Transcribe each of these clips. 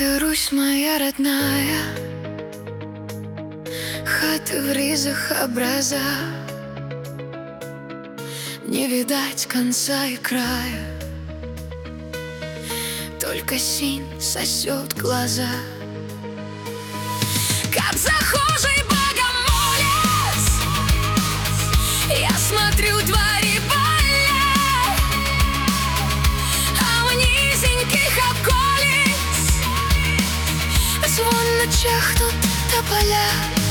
ты, Русь моя родная, хаты в ризах образа, не видать конца и края, только синь сосет глаза. Как захожий богомолец, я смотрю двори полей, а в низеньких околиц звонно чахнут тополя.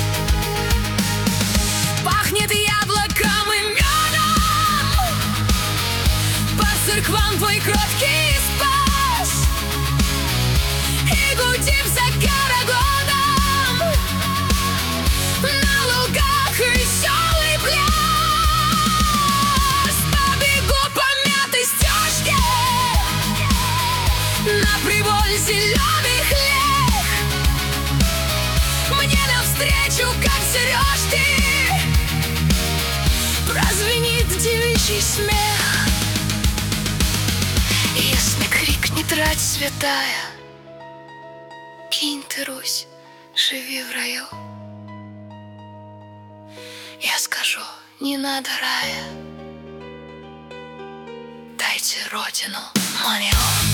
Пахнет яблоком и медом, по церквам твой кроткий спас, и гудит за городом на лугах веселый пляс. Побегу по мятой стежке на приволь зеленый хлеб, мне навстречу, как сережки, прозвенит девичий смех. Если крикнет рать святая, кинь ты, Русь, живи в раю, я скажу, не надо рая, дайте родину мою.